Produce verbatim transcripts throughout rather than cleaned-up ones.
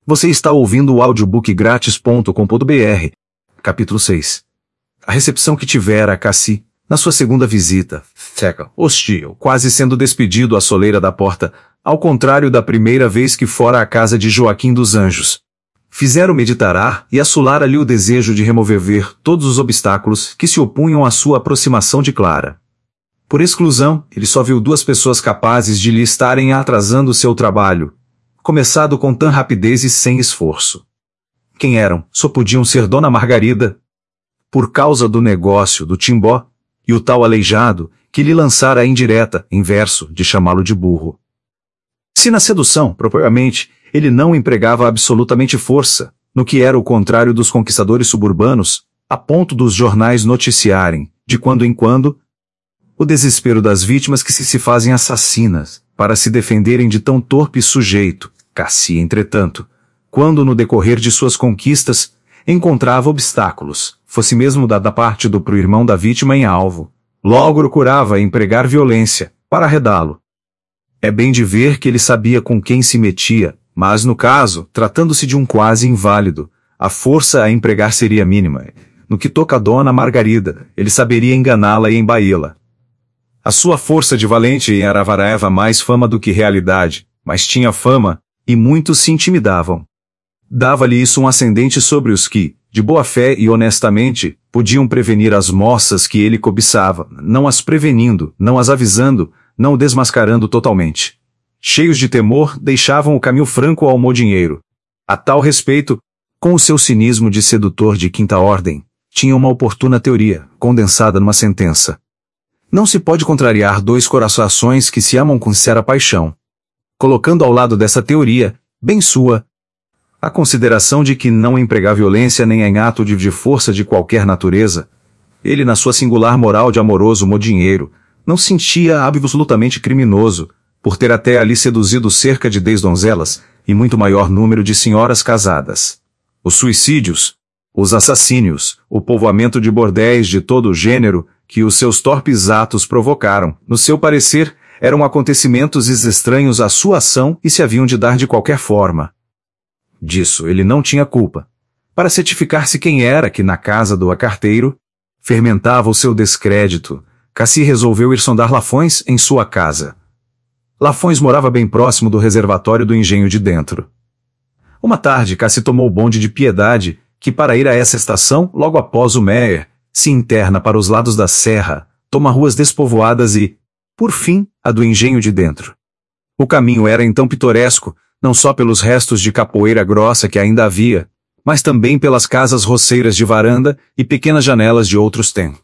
Você está ouvindo o audiobook grátis ponto com ponto br. Capítulo seis. A recepção que tivera Cassi, na sua segunda visita, seca, hostil, quase sendo despedido à soleira da porta, ao contrário da primeira vez que fora à casa de Joaquim dos Anjos. Fizeram meditar e assolara-lhe o desejo de remover todos os obstáculos que se opunham à sua aproximação de Clara. Por exclusão, ele só viu duas pessoas capazes de lhe estarem atrasando seu trabalho, começado com tanta rapidez e sem esforço. Quem eram? Só podiam ser Dona Margarida, por causa do negócio do Timbó, e o tal aleijado, que lhe lançara a indireta, em verso, de chamá-lo de burro. Se na sedução, propriamente, ele não empregava absolutamente força, no que era o contrário dos conquistadores suburbanos, a ponto dos jornais noticiarem, de quando em quando, o desespero das vítimas que se, se fazem assassinas, para se defenderem de tão torpe sujeito. Cassi, entretanto, quando no decorrer de suas conquistas, encontrava obstáculos, fosse mesmo da, da parte do pro-irmão da vítima em alvo, logo procurava empregar violência, para arredá-lo. É bem de ver que ele sabia com quem se metia, mas no caso, tratando-se de um quase inválido, a força a empregar seria mínima. No que toca a Dona Margarida, ele saberia enganá-la e embaí-la. A sua força de valente era varava mais fama do que realidade, mas tinha fama, e muitos se intimidavam. Dava-lhe isso um ascendente sobre os que, de boa fé e honestamente, podiam prevenir as moças que ele cobiçava, não as prevenindo, não as avisando, não o desmascarando totalmente. Cheios de temor, deixavam o caminho franco ao modinheiro. A tal respeito, com o seu cinismo de sedutor de quinta ordem, tinha uma oportuna teoria, condensada numa sentença. Não se pode contrariar dois corações que se amam com sincera paixão. Colocando ao lado dessa teoria, bem sua, a consideração de que não empregar violência nem em ato de, de força de qualquer natureza, ele na sua singular moral de amoroso modinheiro, não sentia absolutamente criminoso, por ter até ali seduzido cerca de dez donzelas, e muito maior número de senhoras casadas. Os suicídios, os assassínios, o povoamento de bordéis de todo o gênero, que os seus torpes atos provocaram, no seu parecer, eram acontecimentos estranhos à sua ação e se haviam de dar de qualquer forma. Disso ele não tinha culpa. Para certificar-se quem era que na casa do carteiro fermentava o seu descrédito, Cassi resolveu ir sondar Lafões em sua casa. Lafões morava bem próximo do reservatório do engenho de dentro. Uma tarde Cassi tomou o bonde de Piedade, que para ir a essa estação, logo após o Meier, se interna para os lados da serra, toma ruas despovoadas e, por fim, a do engenho de dentro. O caminho era então pitoresco, não só pelos restos de capoeira grossa que ainda havia, mas também pelas casas roceiras de varanda e pequenas janelas de outros tempos.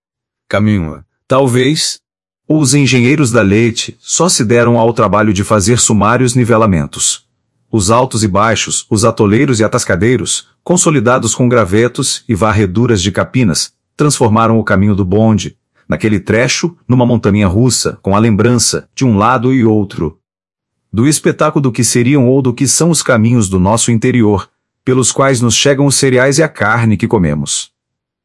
Caminho, talvez, os engenheiros da Leite só se deram ao trabalho de fazer sumários nivelamentos. Os altos e baixos, os atoleiros e atascadeiros, consolidados com gravetos e varreduras de capinas, transformaram o caminho do bonde, naquele trecho, numa montanha russa, com a lembrança, de um lado e outro, do espetáculo do que seriam ou do que são os caminhos do nosso interior, pelos quais nos chegam os cereais e a carne que comemos.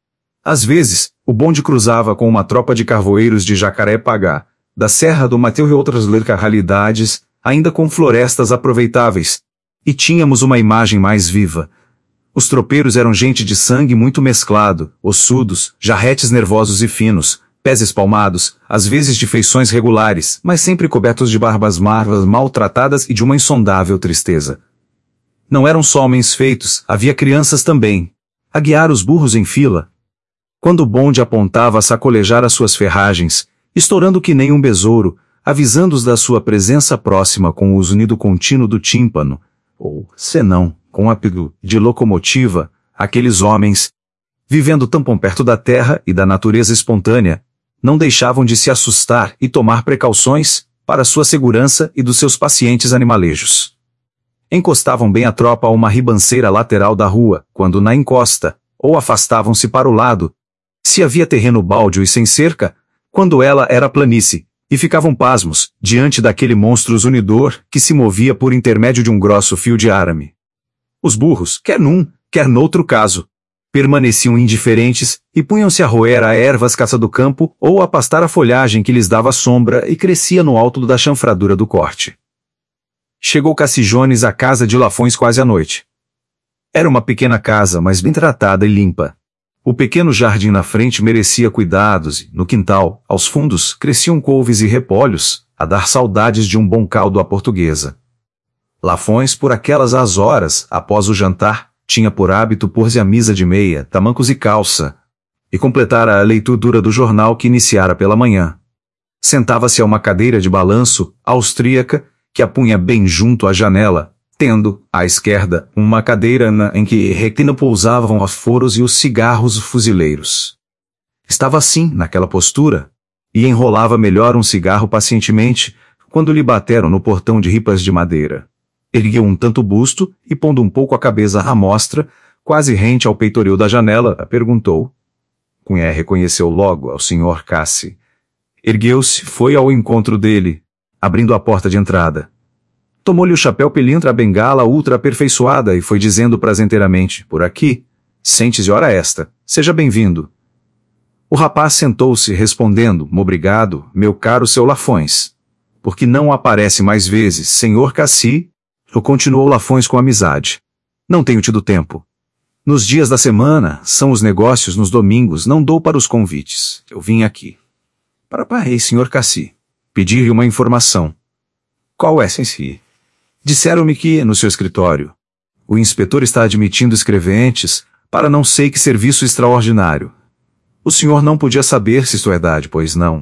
Às vezes, o bonde cruzava com uma tropa de carvoeiros de Jacaré-Pagá, da Serra do Mateu e outras localidades, ainda com florestas aproveitáveis, e tínhamos uma imagem mais viva. Os tropeiros eram gente de sangue muito mesclado, ossudos, jarretes nervosos e finos, pés espalmados, às vezes de feições regulares, mas sempre cobertos de barbas marvas maltratadas e de uma insondável tristeza. Não eram só homens feitos, havia crianças também, a guiar os burros em fila. Quando o bonde apontava a sacolejar as suas ferragens, estourando que nem um besouro, avisando-os da sua presença próxima com o zunido contínuo do tímpano, ou, senão, com o apito de locomotiva, aqueles homens, vivendo tão perto da terra e da natureza espontânea, não deixavam de se assustar e tomar precauções, para sua segurança e dos seus pacientes animalejos. Encostavam bem a tropa a uma ribanceira lateral da rua, quando na encosta, ou afastavam-se para o lado, se havia terreno baldio e sem cerca, quando ela era planície, e ficavam pasmos, diante daquele monstro zunidor, que se movia por intermédio de um grosso fio de arame. Os burros, quer num, quer noutro caso, permaneciam indiferentes e punham-se a roer a ervas caça do campo ou a pastar a folhagem que lhes dava sombra e crescia no alto da chanfradura do corte. chegou Cassi Jones à casa de Lafões quase à noite. Era uma pequena casa, mas bem tratada e limpa. O pequeno jardim na frente merecia cuidados e, no quintal, aos fundos, cresciam couves e repolhos, a dar saudades de um bom caldo à portuguesa. Lafões, por aquelas às horas, após o jantar, tinha por hábito pôr-se a misa de meia, tamancos e calça, e completara a leitura do jornal que iniciara pela manhã. Sentava-se a uma cadeira de balanço, austríaca, que a punha bem junto à janela, tendo, à esquerda, uma cadeira na, em que repousavam os foros e os cigarros fuzileiros. Estava assim, naquela postura, e enrolava melhor um cigarro pacientemente, quando lhe bateram no portão de ripas de madeira. Ergueu um tanto o busto, e pondo um pouco a cabeça à mostra, quase rente ao peitoril da janela, perguntou. Cunha reconheceu logo ao senhor Cassi. Ergueu-se, foi ao encontro dele, abrindo a porta de entrada. Tomou-lhe o chapéu pelintra a bengala ultra-aperfeiçoada e foi dizendo prazenteiramente, por aqui, sente-se hora esta, seja bem-vindo. O rapaz sentou-se, respondendo, obrigado, meu caro seu Lafões. Porque não aparece mais vezes, senhor Cassi? Ou continuou Lafões com amizade. Não tenho tido tempo. Nos dias da semana, são os negócios nos domingos, não dou para os convites. Eu vim aqui. Para parei, senhor Cassi. Pedir-lhe uma informação. Qual é, sensi? Disseram-me que, no seu escritório, o inspetor está admitindo escreventes para não sei que serviço extraordinário. O senhor não podia saber se isto é verdade, pois não.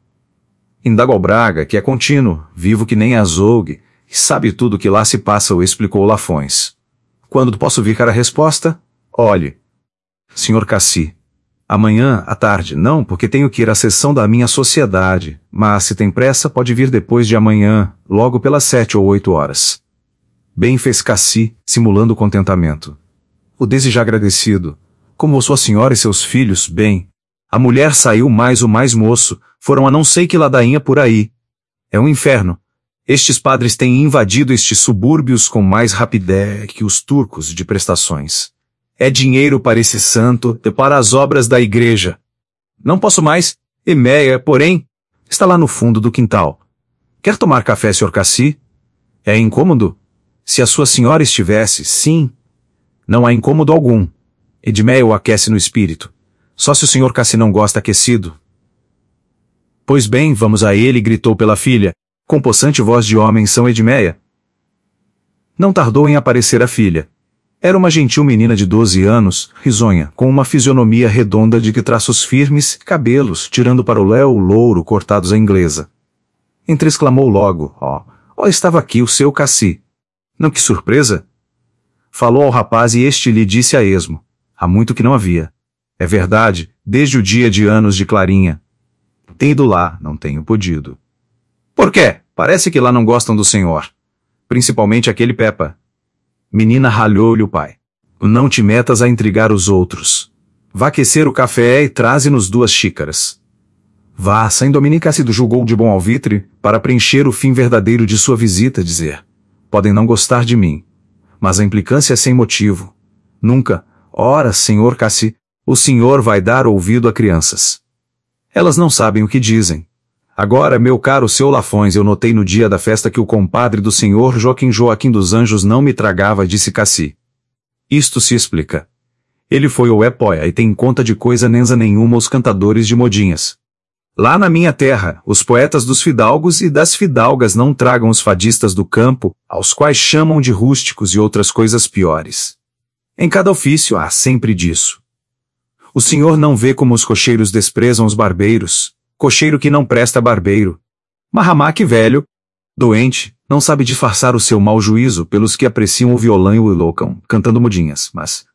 Indago ao Braga, que é contínuo, vivo que nem azougue, e sabe tudo que lá se passa, o explicou Lafões. Quando posso vir cara a resposta? Olhe. senhor Cassi. Amanhã, à tarde, não, porque tenho que ir à sessão da minha sociedade, mas se tem pressa pode vir depois de amanhã, logo pelas sete ou oito horas. Bem fez Cassi, simulando contentamento. O desejar agradecido. Como sua senhora e seus filhos, bem. A mulher saiu mais o mais moço, foram a não sei que ladainha por aí. É um inferno. Estes padres têm invadido estes subúrbios com mais rapidez que os turcos de prestações. É dinheiro para esse santo e para as obras da igreja. Não posso mais. Eméia, porém, está lá no fundo do quintal. Quer tomar café, senhor Cassi? É incômodo? Se a sua senhora estivesse, sim. Não há incômodo algum. Edmeia o aquece no espírito. Só se o senhor Cassi não gosta aquecido. Pois bem, vamos a ele, gritou pela filha, com possante voz de homem São Edmeia. Não tardou em aparecer a filha. Era uma gentil menina de doze anos, risonha, com uma fisionomia redonda de que traços firmes, cabelos, tirando para o léu louro cortados à inglesa. Entreexclamou logo, ó, oh, ó, oh, estava aqui o seu Cassi. Não, que surpresa! Falou ao rapaz e este lhe disse a esmo. Há muito que não havia. É verdade, desde o dia de anos de Clarinha. Tenho ido lá, não tenho podido. Por quê? Parece que lá não gostam do senhor. Principalmente aquele Pepa. Menina, ralhou-lhe o pai. Não te metas a intrigar os outros. Vá aquecer o café e traze-nos duas xícaras. Vá, Saint Dominique se julgou de bom alvitre, para preencher o fim verdadeiro de sua visita, dizer. Podem não gostar de mim. Mas a implicância é sem motivo. Nunca, ora, senhor Cassi, o senhor vai dar ouvido a crianças. Elas não sabem o que dizem. Agora, meu caro seu Lafões, eu notei no dia da festa que o compadre do senhor Joaquim Joaquim dos Anjos não me tragava, disse Cassi. Isto se explica. Ele foi o épóia e tem conta de coisa nenza nenhuma os cantadores de modinhas. Lá na minha terra, os poetas dos fidalgos e das fidalgas não tragam os fadistas do campo, aos quais chamam de rústicos e outras coisas piores. Em cada ofício há sempre disso. O senhor não vê como os cocheiros desprezam os barbeiros, cocheiro que não presta barbeiro. Marramaque velho, doente, não sabe disfarçar o seu mau juízo pelos que apreciam o violão e o loucam, cantando modinhas, mas...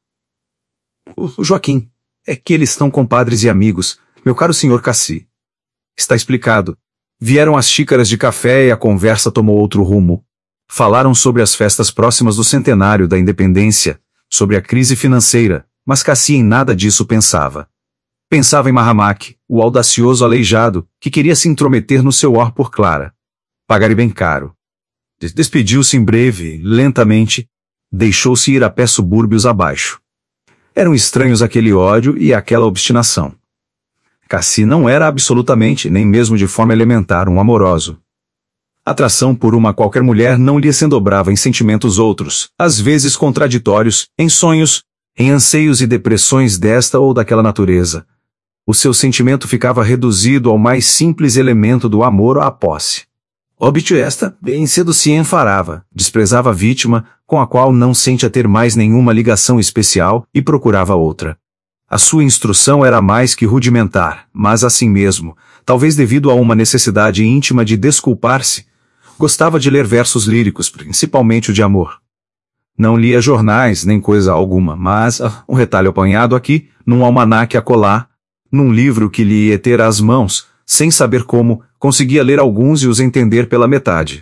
O Joaquim, é que eles estão compadres e amigos, meu caro senhor Cassi. Está explicado. Vieram as xícaras de café e a conversa tomou outro rumo. Falaram sobre as festas próximas do centenário da independência, sobre a crise financeira, mas Cassi em nada disso pensava. Pensava em Marramaque, o audacioso aleijado, que queria se intrometer no seu or por Clara. Pagar bem caro. Despediu-se em breve, lentamente, deixou-se ir a pé subúrbios abaixo. Eram estranhos aquele ódio e aquela obstinação. Cassi não era absolutamente, nem mesmo de forma elementar, um amoroso. Atração por uma qualquer mulher não lhe se dobrava em sentimentos outros, às vezes contraditórios, em sonhos, em anseios e depressões desta ou daquela natureza. O seu sentimento ficava reduzido ao mais simples elemento do amor à posse. Óbito esta, bem cedo se enfarava, desprezava a vítima, com a qual não sentia ter mais nenhuma ligação especial, e procurava outra. A sua instrução era mais que rudimentar, mas assim mesmo, talvez devido a uma necessidade íntima de desculpar-se, gostava de ler versos líricos, principalmente o de amor. Não lia jornais nem coisa alguma, mas ah, um retalho apanhado aqui, num almanaque acolá, num livro que lhe ia ter às mãos, sem saber como, conseguia ler alguns e os entender pela metade.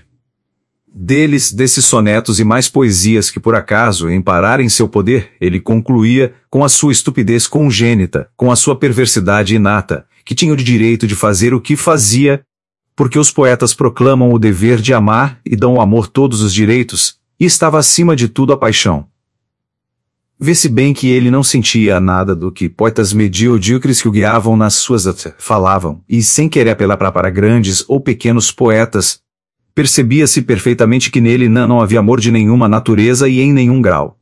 Deles, desses sonetos e mais poesias que por acaso, em parar em seu poder, ele concluía, com a sua estupidez congênita, com a sua perversidade inata, que tinha o direito de fazer o que fazia, porque os poetas proclamam o dever de amar e dão ao amor todos os direitos, e estava acima de tudo a paixão. Vê-se bem que ele não sentia nada do que poetas medíocres que o guiavam nas suas falavam, e sem querer apelar para grandes ou pequenos poetas, percebia-se perfeitamente que nele não havia amor de nenhuma natureza e em nenhum grau.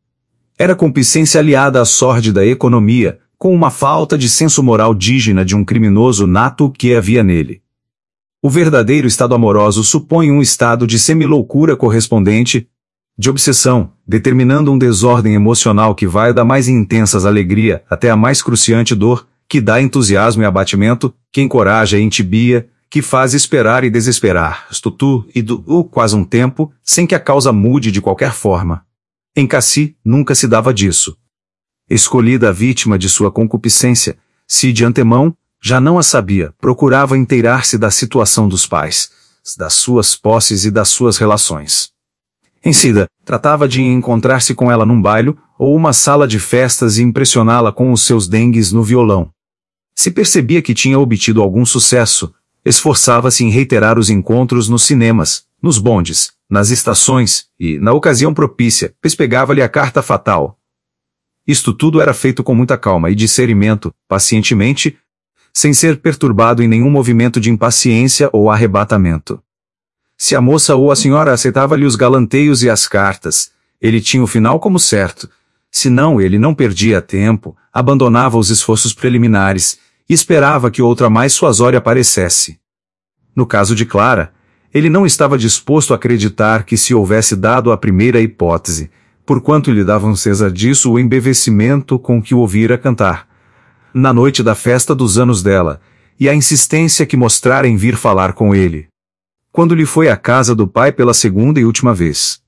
Era concupiscência aliada à sórdida economia, com uma falta de senso moral digna de um criminoso nato que havia nele. O verdadeiro estado amoroso supõe um estado de semiloucura correspondente, de obsessão, determinando um desordem emocional que vai da mais intensas alegria até a mais cruciante dor, que dá entusiasmo e abatimento, que encoraja e entibia, que faz esperar e desesperar, estutu e do uh, quase um tempo, sem que a causa mude de qualquer forma. Em Cassi, nunca se dava disso. Escolhida a vítima de sua concupiscência, se de antemão, já não a sabia, procurava inteirar-se da situação dos pais, das suas posses e das suas relações. Em seguida, tratava de encontrar-se com ela num baile ou uma sala de festas e impressioná-la com os seus dengues no violão. Se percebia que tinha obtido algum sucesso, esforçava-se em reiterar os encontros nos cinemas, nos bondes, nas estações e, na ocasião propícia, pespegava-lhe a carta fatal. Isto tudo era feito com muita calma e discernimento, pacientemente, sem ser perturbado em nenhum movimento de impaciência ou arrebatamento. Se a moça ou a senhora aceitava-lhe os galanteios e as cartas, ele tinha o final como certo. Se não, ele não perdia tempo, abandonava os esforços preliminares e esperava que outra mais suasória aparecesse. No caso de Clara, ele não estava disposto a acreditar que se houvesse dado a primeira hipótese, porquanto lhe davam cesa disso o embevecimento com que o ouvira cantar na noite da festa dos anos dela, e a insistência que mostrara em vir falar com ele, quando lhe foi à casa do pai pela segunda e última vez.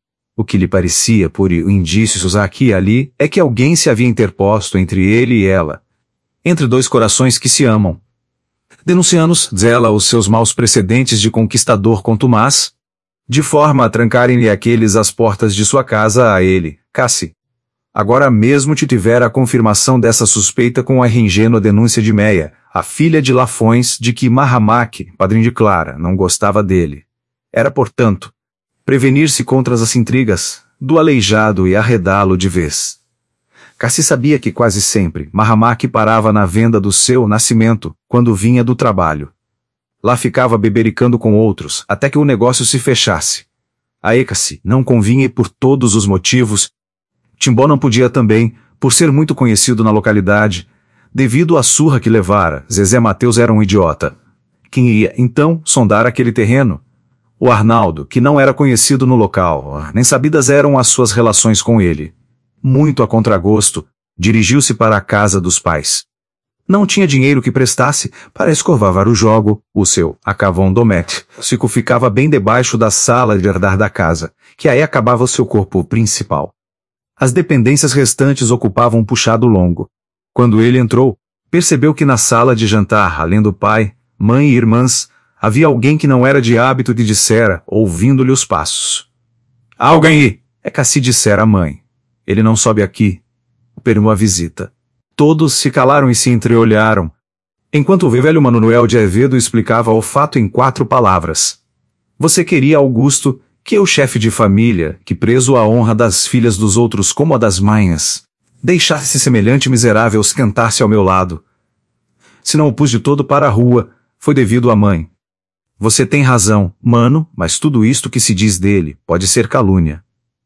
O que lhe parecia, por indícios aqui e ali, é que alguém se havia interposto entre ele e ela, entre dois corações que se amam, denunciando-os dela os seus maus precedentes de conquistador contumaz, de forma a trancarem-lhe aqueles as portas de sua casa a ele, Cassi. Agora mesmo te tivera a confirmação dessa suspeita com a ingênua denúncia de Meia, a filha de Lafões, de que Mahamak, padrinho de Clara, não gostava dele. Era, portanto, prevenir-se contra as intrigas, do aleijado e arredá-lo de vez. Cassi sabia que quase sempre Mahamak parava na venda do seu nascimento, quando vinha do trabalho. Lá ficava bebericando com outros, até que o negócio se fechasse. A Cassi não convinha e por todos os motivos, Timbó não podia também, por ser muito conhecido na localidade, devido à surra que levara. Zezé Mateus era um idiota. Quem ia, então, sondar aquele terreno? O Arnaldo, que não era conhecido no local, nem sabidas eram as suas relações com ele. Muito a contragosto, dirigiu-se para a casa dos pais. Não tinha dinheiro que prestasse para escovar o jogo, o seu acavão domete. Cico ficava bem debaixo da sala de herdar da casa, que aí acabava o seu corpo principal. As dependências restantes ocupavam um puxado longo. Quando ele entrou, percebeu que na sala de jantar, além do pai, mãe e irmãs, havia alguém que não era de hábito de dissera, ouvindo-lhe os passos. Alguém aí! É Cassi dissera a mãe. Ele não sobe aqui. Permou a visita. Todos se calaram e se entreolharam, enquanto o velho Manuel de Azevedo explicava o fato em quatro palavras. Você queria Augusto, que é o chefe de família, que preso à honra das filhas dos outros como a das mães, deixasse semelhante miserável esquentar-se ao meu lado. Se não o pus de todo para a rua, foi devido à mãe. Você tem razão, mano, mas tudo isto que se diz dele pode ser calúnia.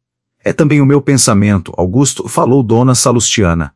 É também o meu pensamento, Augusto, falou Dona Salustiana.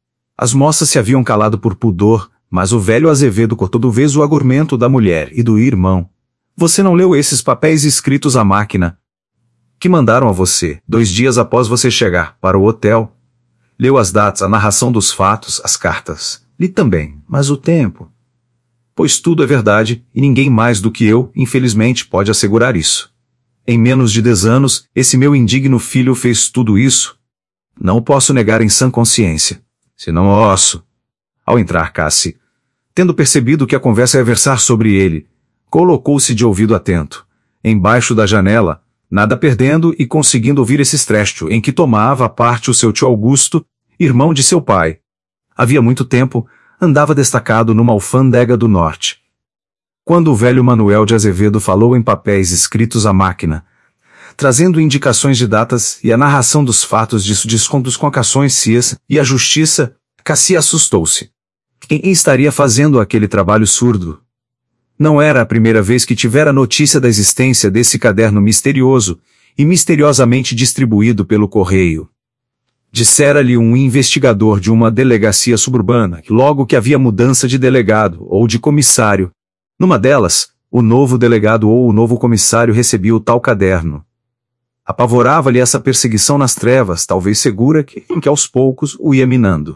As moças se haviam calado por pudor, mas o velho Azevedo cortou do vez o argumento da mulher e do irmão. Você não leu esses papéis escritos à máquina que mandaram a você, dois dias após você chegar, para o hotel? Leu as datas, a narração dos fatos, as cartas. Li também, mas o tempo. Pois tudo é verdade, e ninguém mais do que eu, infelizmente, pode assegurar isso. Em menos de dez anos, esse meu indigno filho fez tudo isso. Não o posso negar em sã consciência. Se não osso. Ao entrar Cassi, tendo percebido que a conversa ia versar sobre ele, colocou-se de ouvido atento, embaixo da janela, nada perdendo e conseguindo ouvir esse trecho em que tomava parte o seu tio Augusto, irmão de seu pai. Havia muito tempo, andava destacado numa alfândega do norte. Quando o velho Manuel de Azevedo falou em papéis escritos à máquina, trazendo indicações de datas e a narração dos fatos de descontos com cações cias e a justiça, Cassi assustou-se. Quem estaria fazendo aquele trabalho surdo? Não era a primeira vez que tivera notícia da existência desse caderno misterioso e misteriosamente distribuído pelo correio. Dissera-lhe um investigador de uma delegacia suburbana que logo que havia mudança de delegado ou de comissário, numa delas, o novo delegado ou o novo comissário recebia o tal caderno. Apavorava-lhe essa perseguição nas trevas, talvez segura, que, em que aos poucos o ia minando.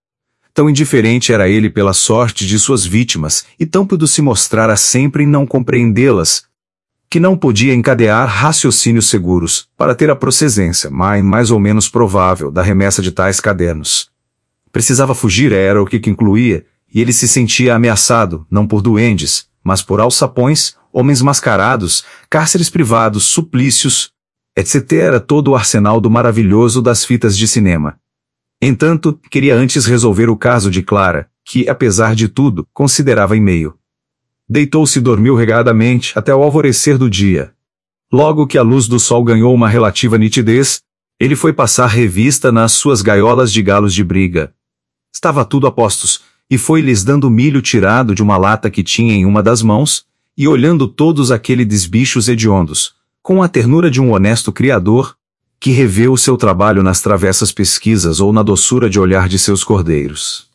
Tão indiferente era ele pela sorte de suas vítimas, e tão pudo se mostrara sempre em não compreendê-las, que não podia encadear raciocínios seguros, para ter a procedência, mais, mais ou menos provável, da remessa de tais cadernos. Precisava fugir, era o que, que incluía, e ele se sentia ameaçado, não por duendes, mas por alçapões, homens mascarados, cárceres privados, suplícios, etcétera. Todo o arsenal do maravilhoso das fitas de cinema. Entanto, queria antes resolver o caso de Clara, que, apesar de tudo, considerava em meio. Deitou-se e dormiu regadamente até o alvorecer do dia. Logo que a luz do sol ganhou uma relativa nitidez, ele foi passar revista nas suas gaiolas de galos de briga. Estava tudo a postos, e foi-lhes dando milho tirado de uma lata que tinha em uma das mãos, e olhando todos aqueles bichos hediondos, com a ternura de um honesto criador, que revê o seu trabalho nas travessas pesquisas ou na doçura de olhar de seus cordeiros.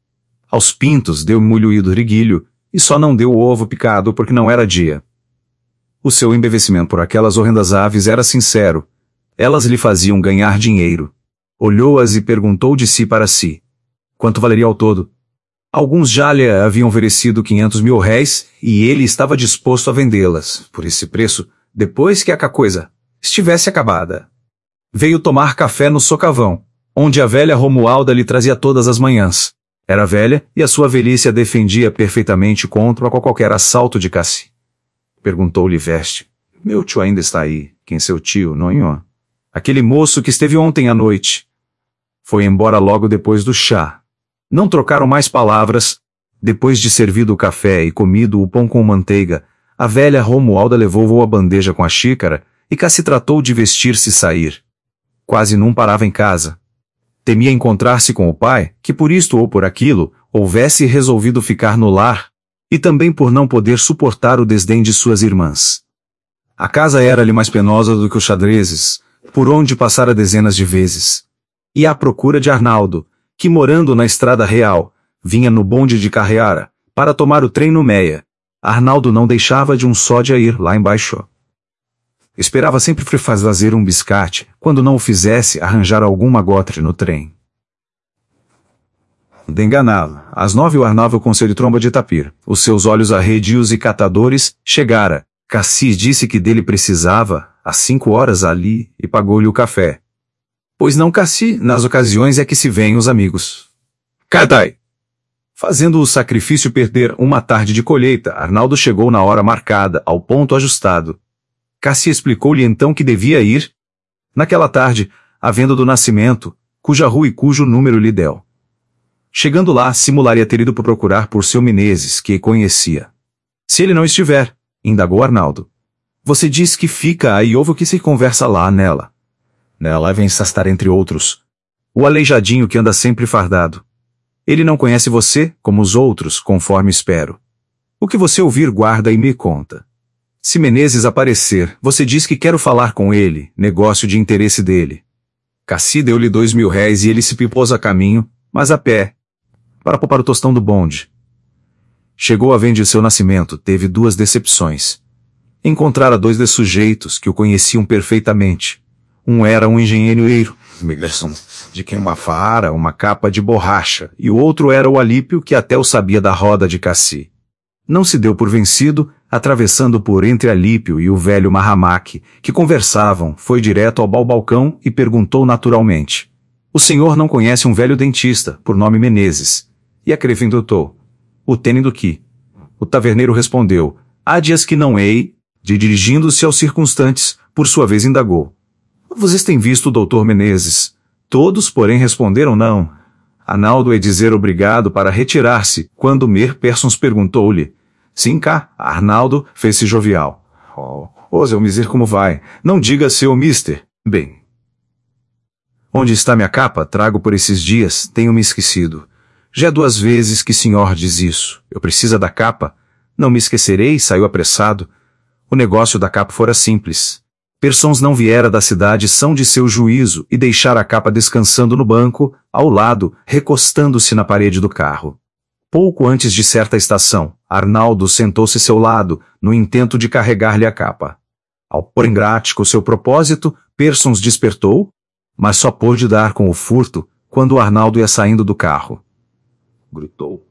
Aos pintos deu molhuído riguilho, e só não deu o ovo picado porque não era dia. O seu embevecimento por aquelas horrendas aves era sincero. Elas lhe faziam ganhar dinheiro. Olhou-as e perguntou de si para si. Quanto valeria ao todo? Alguns já lhe haviam oferecido quinhentos mil réis, e ele estava disposto a vendê-las, por esse preço, depois que a coisa estivesse acabada. Veio tomar café no socavão, onde a velha Romualda lhe trazia todas as manhãs. Era velha, e a sua velhice a defendia perfeitamente contra qualquer assalto de Cassi. Perguntou-lhe Veste. Meu tio ainda está aí. Quem seu tio, não? Aquele moço que esteve ontem à noite. Foi embora logo depois do chá. Não trocaram mais palavras. Depois de servido o café e comido o pão com manteiga, a velha Romualda levou-o a bandeja com a xícara, e Cassi tratou de vestir-se e sair. Quase não parava em casa. Temia encontrar-se com o pai, que por isto ou por aquilo, houvesse resolvido ficar no lar, e também por não poder suportar o desdém de suas irmãs. A casa era-lhe mais penosa do que os xadrezes, por onde passara dezenas de vezes. E à procura de Arnaldo, que morando na Estrada Real, vinha no bonde de Carreara, para tomar o trem no Meia. Arnaldo não deixava de um só de ir lá embaixo. Esperava sempre fazer um biscate, quando não o fizesse, arranjar alguma gotre no trem. De enganá-lo, às nove o Arnaldo com seu de tromba de tapir, os seus olhos arredios e catadores, chegara. Cassi disse que dele precisava, às cinco horas ali, e pagou-lhe o café. Pois não, Cassi, nas ocasiões é que se veem os amigos. Cadai! Fazendo o sacrifício perder uma tarde de colheita, Arnaldo chegou na hora marcada, ao ponto ajustado. Cassi explicou-lhe então que devia ir naquela tarde, à venda do Nascimento, cuja rua e cujo número lhe deu. Chegando lá, simularia ter ido procurar por seu Menezes, que conhecia. Se ele não estiver, indagou Arnaldo. Você diz que fica aí e ouve o que se conversa lá nela. Nela vem estar entre outros. O aleijadinho que anda sempre fardado. Ele não conhece você, como os outros, conforme espero. O que você ouvir guarda e me conta. Se Menezes aparecer, você diz que quero falar com ele, negócio de interesse dele. Cassi deu-lhe dois mil réis e ele se pipôs a caminho, mas a pé, para poupar o tostão do bonde. Chegou a venda de seu nascimento, teve duas decepções. Encontrara dois de sujeitos que o conheciam perfeitamente. Um era um engenheiro, de quem uma fara, uma capa de borracha, e o outro era o Alípio, que até o sabia da roda de Cassi. Não se deu por vencido, atravessando por entre Alípio e o velho Marramaque, que conversavam, foi direto ao balcão e perguntou naturalmente: o senhor não conhece um velho dentista, por nome Menezes? E acrescentou: o tênido que? O taverneiro respondeu: há dias que não hei, de dirigindo-se aos circunstantes, por sua vez indagou: vocês têm visto o doutor Menezes? Todos, porém, responderam não. Arnaldo é dizer obrigado para retirar-se, quando Mer Persons perguntou-lhe: sim, cá, Arnaldo fez-se jovial. Oh, ô, seu miser, como vai? Não diga seu mister. Bem. Onde está minha capa? Trago por esses dias, tenho-me esquecido. Já é duas vezes que senhor diz isso. Eu preciso da capa? Não me esquecerei, saiu apressado. O negócio da capa fora simples. Persons não viera da cidade são de seu juízo e deixara a capa descansando no banco, ao lado, recostando-se na parede do carro. Pouco antes de certa estação, Arnaldo sentou-se seu lado, no intento de carregar-lhe a capa. Ao pôr em prática o seu propósito, Persons despertou, mas só pôde dar com o furto, quando Arnaldo ia saindo do carro. Gritou.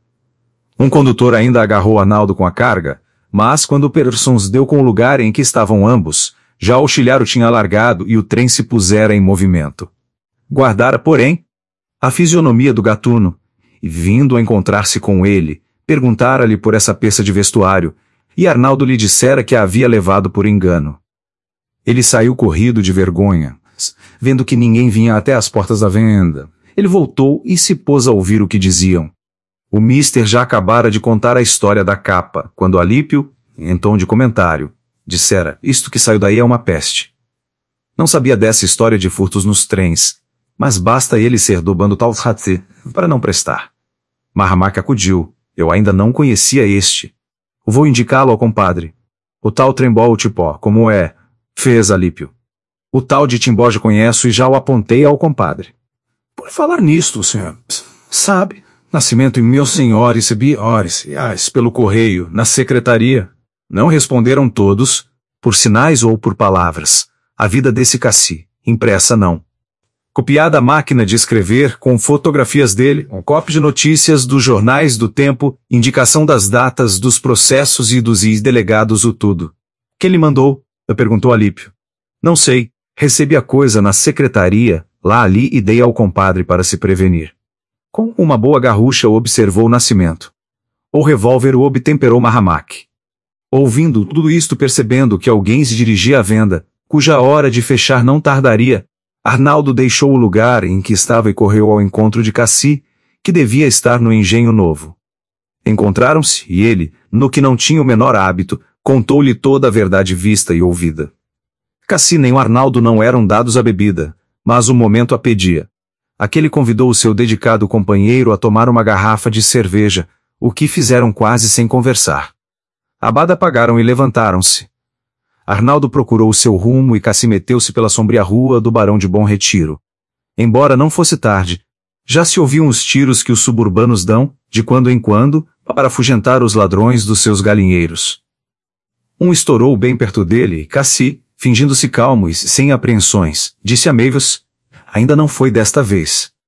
Um condutor ainda agarrou Arnaldo com a carga, mas quando Persons deu com o lugar em que estavam ambos, já o chilharo tinha largado e o trem se pusera em movimento. Guardara, porém, a fisionomia do gatuno, e vindo a encontrar-se com ele, perguntara-lhe por essa peça de vestuário, e Arnaldo lhe dissera que a havia levado por engano. Ele saiu corrido de vergonha, vendo que ninguém vinha até as portas da venda. Ele voltou e se pôs a ouvir o que diziam. O mister já acabara de contar a história da capa, quando Alípio, em tom de comentário, dissera: isto que saiu daí é uma peste. Não sabia dessa história de furtos nos trens, mas basta ele ser do bando tal para não prestar. Marramaque acudiu: eu ainda não conhecia este. Vou indicá-lo ao compadre. O tal Trembó o Tipó, como é? Fez Alípio. O tal de Timbó já conheço e já o apontei ao compadre. Por falar nisto, senhor, sabe, nascimento em meu senhor recebi horas, reais pelo correio, na secretaria. Não responderam todos, por sinais ou por palavras, a vida desse Cassi, impressa não. Copiada a máquina de escrever, com fotografias dele, um cópia de notícias dos jornais do tempo, indicação das datas dos processos e dos delegados o tudo. Quem lhe mandou? Perguntou Alípio. Não sei, recebi a coisa na secretaria, lá ali e dei ao compadre para se prevenir. Com uma boa garrucha observou o Nascimento. O revólver o obtemperou Marramaque. Ouvindo tudo isto, percebendo que alguém se dirigia à venda, cuja hora de fechar não tardaria, Arnaldo deixou o lugar em que estava e correu ao encontro de Cassi, que devia estar no engenho novo. Encontraram-se, e ele, no que não tinha o menor hábito, contou-lhe toda a verdade vista e ouvida. Cassi nem o Arnaldo não eram dados à bebida, mas o momento a pedia. Aquele convidou o seu dedicado companheiro a tomar uma garrafa de cerveja, o que fizeram quase sem conversar. Abada pagaram e levantaram-se. Arnaldo procurou o seu rumo e Cassi meteu-se pela sombria rua do Barão de Bom Retiro. Embora não fosse tarde, já se ouviam os tiros que os suburbanos dão, de quando em quando, para afugentar os ladrões dos seus galinheiros. Um estourou bem perto dele e Cassi, fingindo-se calmo e sem apreensões, disse a Mavis: ainda não foi desta vez.